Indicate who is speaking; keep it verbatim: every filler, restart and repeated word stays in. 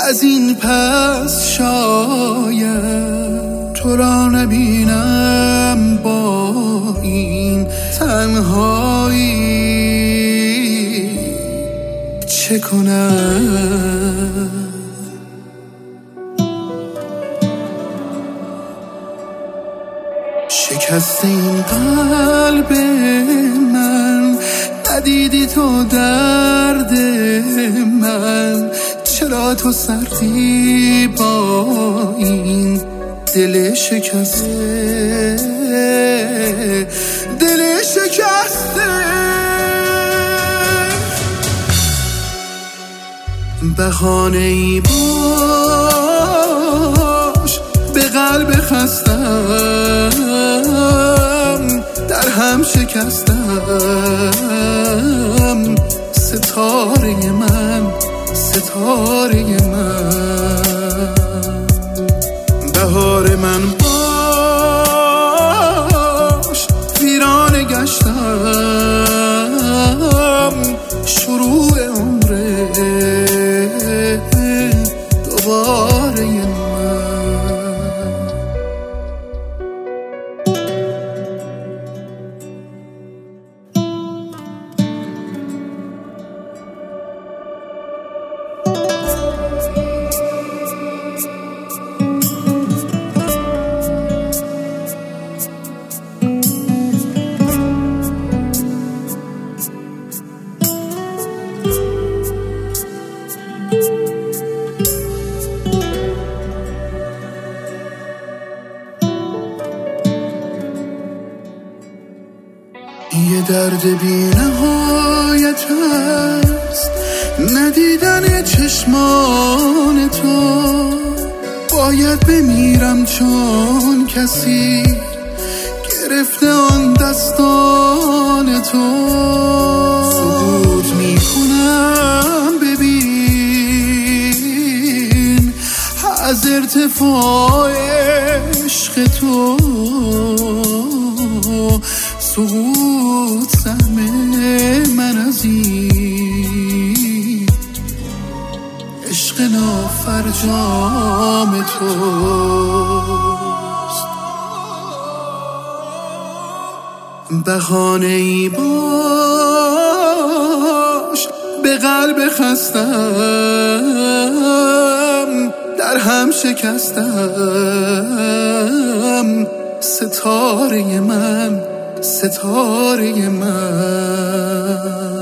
Speaker 1: از این پس شاید تو را نبینم با این تنهایی. چه کنم؟ شکست این قلب من، ندیدی تو درد من. چرا تو سردی با این دل شکسته، دل شکسته. بهانه ای باش به قلب خستم، در هم شکستم. ستاره من، ستاره من. بهار من باش ویرانه گشتم. شروع عمره دوباره من. یه درد بی نهایت هست ندیدن چشمان تو. باید بمیرم چون کسی گرفته آن دستان تو. سکوت میکنم ببین از ارتفاع عشق تو. سقوط سهم من از این عشق نافرجام توست. بهانه ای باش به قلب خستم، در هم شکستم. ستاره من، ستاره من.